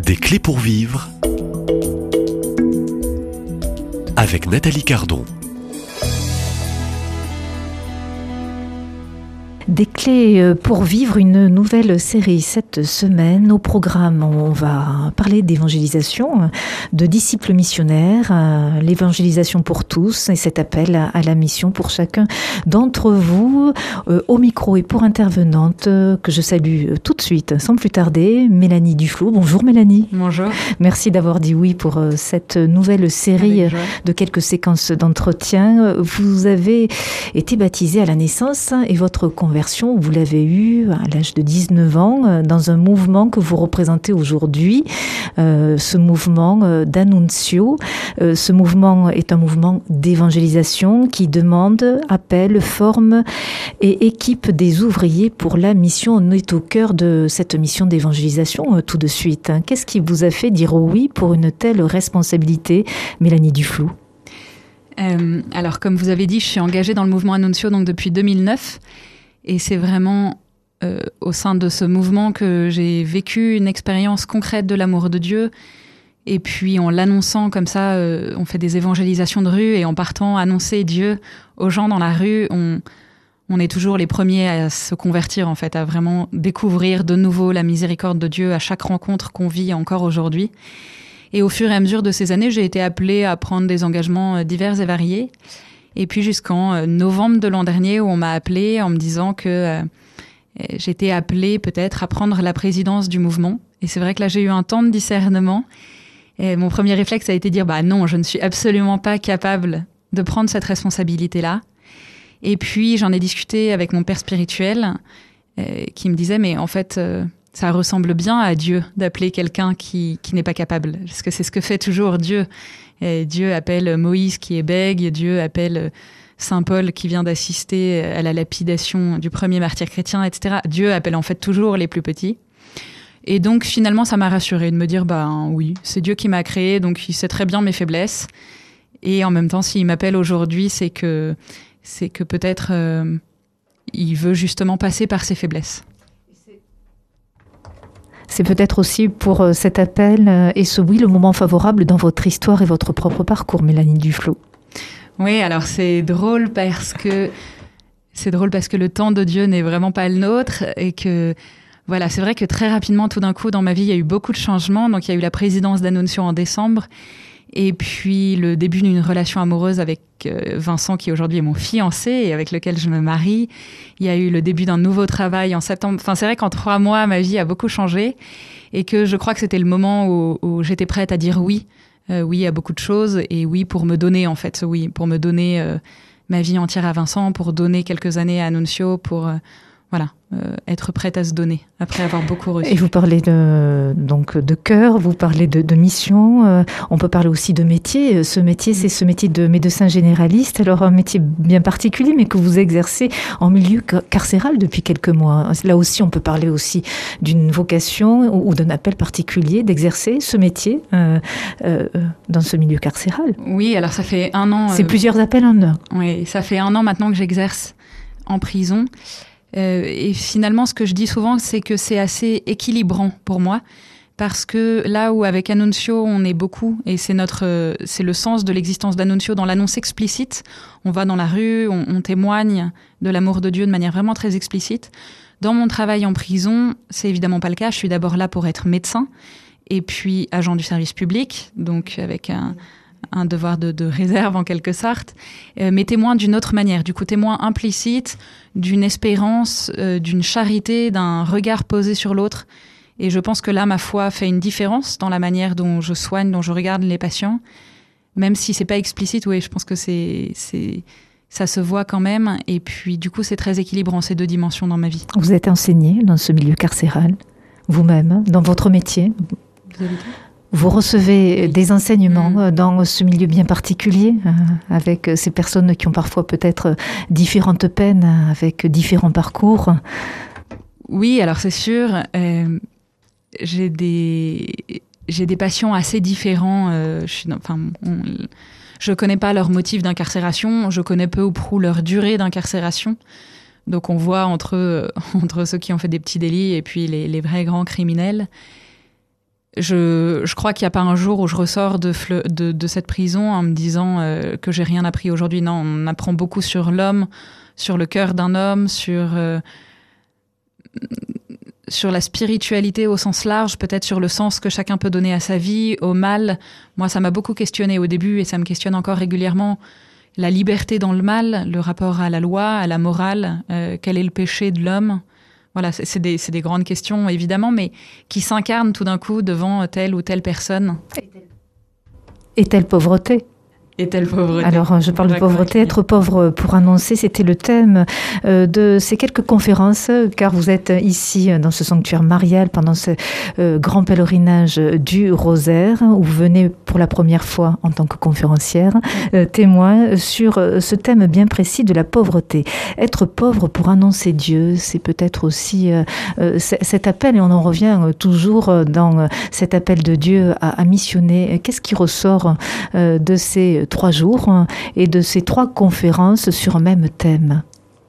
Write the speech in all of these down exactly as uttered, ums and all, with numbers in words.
Des clés pour vivre avec Nathalie Cardon. Des clés pour vivre, une nouvelle série cette semaine. Au programme, on va parler d'évangélisation, de disciples missionnaires, l'évangélisation pour tous et cet appel à la mission pour chacun d'entre vous. Au micro et pour intervenante, que je salue tout de suite, sans plus tarder, Mélanie Duflo. Bonjour Mélanie. Bonjour. Merci d'avoir dit oui pour cette nouvelle série de quelques séquences d'entretien. Vous avez été baptisée à la naissance et votre conversion, vous l'avez eue à l'âge de dix-neuf ans dans un mouvement que vous représentez aujourd'hui, euh, ce mouvement euh, d'Annunzio. Euh, ce mouvement est un mouvement d'évangélisation qui demande, appelle, forme et équipe des ouvriers pour la mission. On est au cœur de cette mission d'évangélisation euh, tout de suite. Qu'est-ce qui vous a fait dire oui pour une telle responsabilité, Mélanie Duflo ? euh, Alors, comme vous avez dit, je suis engagée dans le mouvement Annunzio donc depuis deux mille neuf. Et c'est vraiment euh, au sein de ce mouvement que j'ai vécu une expérience concrète de l'amour de Dieu. Et puis en l'annonçant comme ça, euh, on fait des évangélisations de rue et en partant annoncer Dieu aux gens dans la rue, on, on est toujours les premiers à se convertir en fait, à vraiment découvrir de nouveau la miséricorde de Dieu à chaque rencontre qu'on vit encore aujourd'hui. Et au fur et à mesure de ces années, j'ai été appelée à prendre des engagements divers et variés. Et puis jusqu'en novembre de l'an dernier où on m'a appelée en me disant que euh, j'étais appelée peut-être à prendre la présidence du mouvement. Et c'est vrai que là, j'ai eu un temps de discernement. Et mon premier réflexe a été de dire « bah non, je ne suis absolument pas capable de prendre cette responsabilité-là ». Et puis j'en ai discuté avec mon père spirituel euh, qui me disait « mais en fait, euh, ça ressemble bien à Dieu d'appeler quelqu'un qui, qui n'est pas capable. Parce que c'est ce que fait toujours Dieu. » Et Dieu appelle Moïse qui est bègue, Dieu appelle Saint Paul qui vient d'assister à la lapidation du premier martyr chrétien, et cetera. Dieu appelle en fait toujours les plus petits. Et donc finalement, ça m'a rassurée de me dire, bah oui, c'est Dieu qui m'a créé, donc il sait très bien mes faiblesses. Et en même temps, s'il m'appelle aujourd'hui, c'est que, c'est que peut-être euh, il veut justement passer par ses faiblesses. C'est peut-être aussi pour cet appel et ce oui, le moment favorable dans votre histoire et votre propre parcours, Mélanie Duflo. Oui, alors c'est drôle parce que c'est drôle parce que le temps de Dieu n'est vraiment pas le nôtre et que voilà, c'est vrai que très rapidement, tout d'un coup, dans ma vie, il y a eu beaucoup de changements. Donc, il y a eu la présidence d'Annunzio en décembre. Et puis, le début d'une relation amoureuse avec Vincent, qui aujourd'hui est mon fiancé et avec lequel je me marie. Il y a eu le début d'un nouveau travail en septembre. Enfin, c'est vrai qu'en trois mois, ma vie a beaucoup changé et que je crois que c'était le moment où, où j'étais prête à dire oui. Euh, oui à beaucoup de choses et oui pour me donner, en fait. Oui, pour me donner euh, ma vie entière à Vincent, pour donner quelques années à Annunzio, pour... Euh, Voilà, euh, être prête à se donner après avoir beaucoup reçu. Et vous parlez de, donc, de cœur, vous parlez de, de mission, euh, on peut parler aussi de métier. Ce métier, c'est ce métier de médecin généraliste, alors un métier bien particulier, mais que vous exercez en milieu carcéral depuis quelques mois. Là aussi, on peut parler aussi d'une vocation ou, ou d'un appel particulier d'exercer ce métier euh, euh, dans ce milieu carcéral. Oui, alors ça fait un an... C'est euh, plusieurs appels en un. Oui, ça fait un an maintenant que j'exerce en prison. Euh, et finalement, ce que je dis souvent, c'est que c'est assez équilibrant pour moi, parce que là où avec Annunzio, on est beaucoup, et c'est notre, euh, c'est le sens de l'existence d'Annunzio dans l'annonce explicite. On va dans la rue, on, on témoigne de l'amour de Dieu de manière vraiment très explicite. Dans mon travail en prison, c'est évidemment pas le cas. Je suis d'abord là pour être médecin, et puis agent du service public, donc avec un un devoir de, de réserve en quelque sorte, euh, mais témoin d'une autre manière, du coup témoin implicite, d'une espérance, euh, d'une charité, d'un regard posé sur l'autre. Et je pense que là, ma foi fait une différence dans la manière dont je soigne, dont je regarde les patients, même si c'est pas explicite. Oui, je pense que c'est, c'est, ça se voit quand même. Et puis du coup, c'est très équilibrant ces deux dimensions dans ma vie. Vous êtes enseignée dans ce milieu carcéral, vous-même, dans votre métier. Vous avez dit ? Vous recevez oui. des enseignements mmh. dans ce milieu bien particulier, euh, avec ces personnes qui ont parfois peut-être différentes peines, avec différents parcours. Oui, alors c'est sûr, euh, j'ai des, j'ai des patients assez différents. Euh, je suis, enfin, on, je connais pas leur motif d'incarcération, je connais peu ou prou leur durée d'incarcération. Donc on voit entre, entre ceux qui ont fait des petits délits et puis les, les vrais grands criminels. je, je crois qu'il n'y a pas un jour où je ressors de, de, de cette prison en me disant euh, que j'ai rien appris aujourd'hui. Non, on apprend beaucoup sur l'homme, sur le cœur d'un homme, sur, euh, sur la spiritualité au sens large, peut-être sur le sens que chacun peut donner à sa vie, au mal. Moi, ça m'a beaucoup questionné au début et ça me questionne encore régulièrement. La liberté dans le mal, le rapport à la loi, à la morale, euh, quel est le péché de l'homme ? Voilà, c'est, c'est, des, c'est des grandes questions, évidemment, mais qui s'incarnent tout d'un coup devant telle ou telle personne. Et telle pauvreté. Et telle pauvreté. Alors, je parle de pauvreté. Être pauvre pour annoncer, c'était le thème euh, de ces quelques conférences, car vous êtes ici dans ce sanctuaire marial pendant ce euh, grand pèlerinage du Rosaire, où vous venez pour la première fois en tant que conférencière, euh, témoin sur ce thème bien précis de la pauvreté. Être pauvre pour annoncer Dieu, c'est peut-être aussi euh, euh, cet appel, et on en revient toujours dans cet appel de Dieu à, à missionner. Qu'est-ce qui ressort euh, de ces trois jours et de ces trois conférences sur un même thème?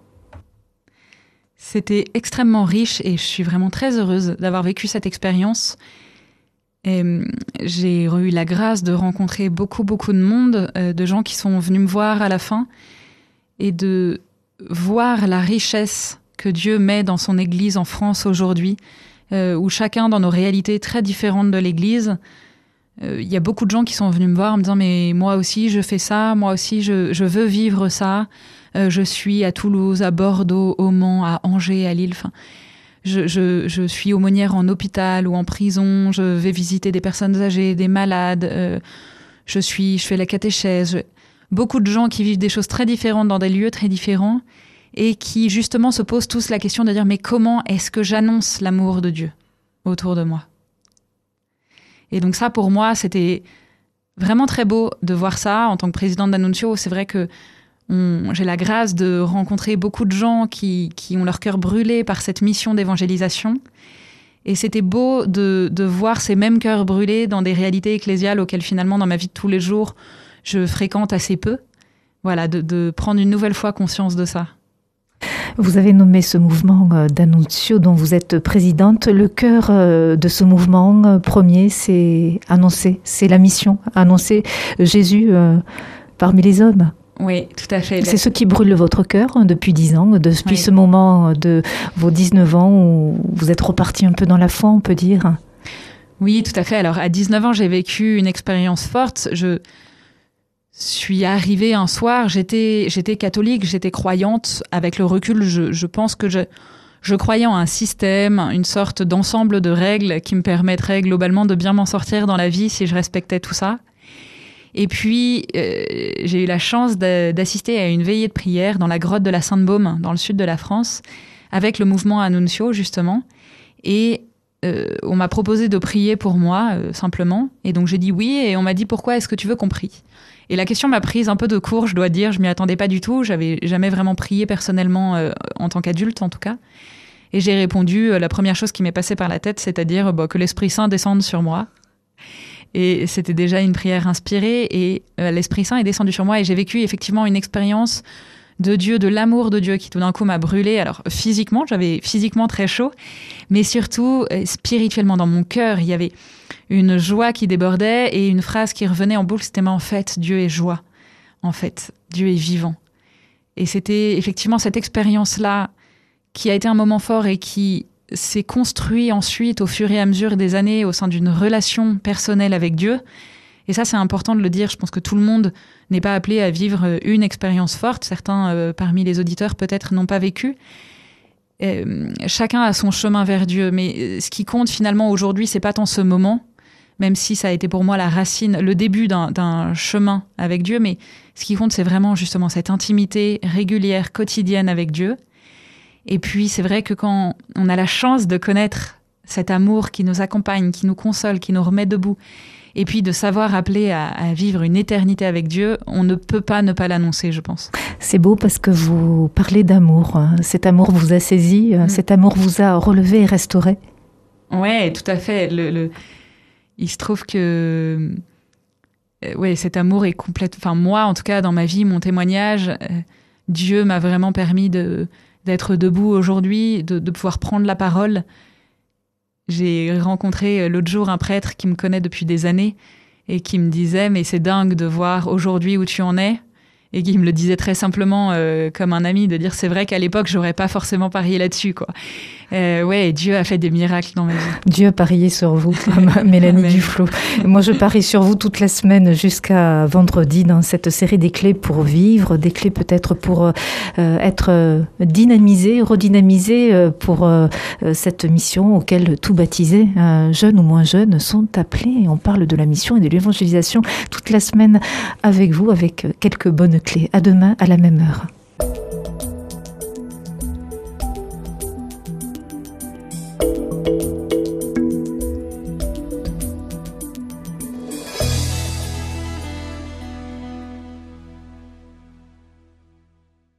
C'était extrêmement riche et je suis vraiment très heureuse d'avoir vécu cette expérience. Et j'ai eu la grâce de rencontrer beaucoup, beaucoup de monde, euh, de gens qui sont venus me voir à la fin et de voir la richesse que Dieu met dans son Église en France aujourd'hui, euh, où chacun dans nos réalités très différentes de l'Église. Il euh, y a beaucoup de gens qui sont venus me voir en me disant « mais moi aussi je fais ça, moi aussi je, je veux vivre ça, euh, je suis à Toulouse, à Bordeaux, au Mans, à Angers, à Lille, enfin, je, je, je suis aumônière en hôpital ou en prison, je vais visiter des personnes âgées, des malades, euh, je, suis, je fais la catéchèse. Je... » Beaucoup de gens qui vivent des choses très différentes dans des lieux très différents et qui justement se posent tous la question de dire « mais comment est-ce que j'annonce l'amour de Dieu autour de moi ?» Et donc ça, pour moi, c'était vraiment très beau de voir ça. En tant que présidente d'Annunzio, c'est vrai que on, j'ai la grâce de rencontrer beaucoup de gens qui, qui ont leur cœur brûlé par cette mission d'évangélisation. Et c'était beau de, de voir ces mêmes cœurs brûlés dans des réalités ecclésiales auxquelles finalement, dans ma vie de tous les jours, je fréquente assez peu. Voilà, de, de prendre une nouvelle fois conscience de ça. Vous avez nommé ce mouvement d'Annunzio dont vous êtes présidente. Le cœur de ce mouvement premier, c'est annoncer, c'est la mission, annoncer Jésus parmi les hommes. Oui, tout à fait. C'est ce qui brûle votre cœur depuis dix ans, depuis oui. ce moment de vos dix-neuf ans où vous êtes reparti un peu dans la foi, on peut dire. Oui, tout à fait. Alors, à dix-neuf ans, j'ai vécu une expérience forte. Je suis arrivée un soir, j'étais, j'étais catholique, j'étais croyante. Avec le recul, je, je pense que je, je croyais en un système, une sorte d'ensemble de règles qui me permettraient globalement de bien m'en sortir dans la vie si je respectais tout ça. Et puis, euh, j'ai eu la chance de, d'assister à une veillée de prière dans la grotte de la Sainte-Baume, dans le sud de la France, avec le mouvement Annunzio, justement. Et euh, on m'a proposé de prier pour moi, euh, simplement. Et donc, j'ai dit oui, et on m'a dit « Pourquoi est-ce que tu veux qu'on prie ?» Et la question m'a prise un peu de court, je dois dire, je m'y attendais pas du tout. J'avais jamais vraiment prié personnellement, euh, en tant qu'adulte en tout cas. Et j'ai répondu, euh, la première chose qui m'est passée par la tête, c'est-à-dire bah, que l'Esprit Saint descende sur moi. Et c'était déjà une prière inspirée et euh, l'Esprit Saint est descendu sur moi et j'ai vécu effectivement une expérience de Dieu, de l'amour de Dieu qui tout d'un coup m'a brûlée. Alors physiquement, j'avais physiquement très chaud, mais surtout euh, spirituellement dans mon cœur, il y avait une joie qui débordait et une phrase qui revenait en boucle, c'était « mais en fait, Dieu est joie. En fait, Dieu est vivant. » Et c'était effectivement cette expérience-là qui a été un moment fort et qui s'est construit ensuite au fur et à mesure des années au sein d'une relation personnelle avec Dieu. Et ça, c'est important de le dire. Je pense que tout le monde n'est pas appelé à vivre une expérience forte. Certains, euh, parmi les auditeurs, peut-être n'ont pas vécu. Euh, chacun a son chemin vers Dieu. Mais ce qui compte finalement aujourd'hui, c'est pas tant ce moment, même si ça a été pour moi la racine, le début d'un, d'un chemin avec Dieu. Mais ce qui compte, c'est vraiment justement cette intimité régulière, quotidienne avec Dieu. Et puis, c'est vrai que quand on a la chance de connaître cet amour qui nous accompagne, qui nous console, qui nous remet debout, et puis de savoir appeler à, à vivre une éternité avec Dieu, on ne peut pas ne pas l'annoncer, je pense. C'est beau parce que vous parlez d'amour. Cet amour vous a saisi, mmh. cet amour vous a relevé et restauré. Ouais, tout à fait. Le, le... Il se trouve que euh, ouais, cet amour est complète. Enfin, moi, en tout cas, dans ma vie, mon témoignage, euh, Dieu m'a vraiment permis de... d'être debout aujourd'hui, de, de pouvoir prendre la parole. j'ai rencontré l'autre jour un prêtre qui me connaît depuis des années et qui me disait « mais c'est dingue de voir aujourd'hui où tu en es ». Et qui me le disait très simplement euh, comme un ami, de dire c'est vrai qu'à l'époque j'aurais pas forcément parié là-dessus, quoi. Euh, ouais, Dieu a fait des miracles dans ma vie. Dieu a parié sur vous, Mélanie Mais... Duflo. Moi, je parie sur vous toute la semaine jusqu'à vendredi dans cette série des clés pour vivre, des clés peut-être pour euh, être dynamisé, redynamisé euh, pour euh, cette mission auquel tout baptisé, euh, jeunes ou moins jeunes, sont appelés. Et on parle de la mission et de l'évangélisation toute la semaine avec vous, avec quelques bonnes clés. À demain, à la même heure.